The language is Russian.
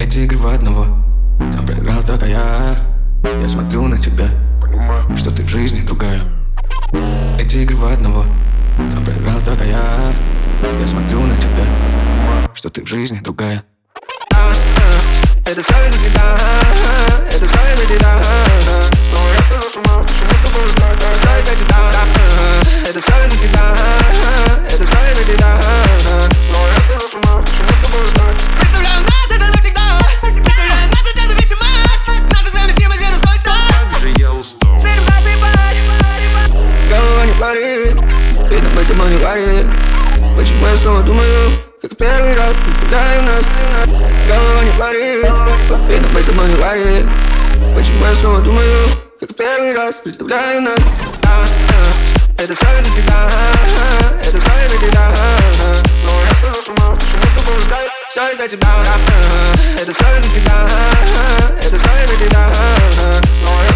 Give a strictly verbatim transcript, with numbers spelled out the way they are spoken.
Эти игры в одного, там проиграл только я. Я смотрю на тебя, понимаю, что ты в жизни другая. Эти игры в одного, там проиграл только я. Я смотрю на тебя, что ты в жизни другая. Это все из-за тебя, это все из-за тебя. Снова я схожу с ума, почему с тобой так? Все из-за тебя, это все из-за тебя, это все из-за тебя. Снова я схожу с ума, почему с тобой так? Представляю нас, это навсегда. Представляю нас, это зависимость. Наша совместимость, это свой стар. Как же я устал. С этим засыпать. Голова не варит, видно быть собой не варит. Почему я снова думаю, как в первый раз представляю нас? Голова не варит, видно быть собой не варит. Почему я снова думаю, как в первый раз представляю нас? а, а, Это все из-за тебя, это все из-за тебя. Снова я схожу с ума, почему с тобой так? Все из-за тебя, это все из-за тебя, это все из-за тебя. Снова я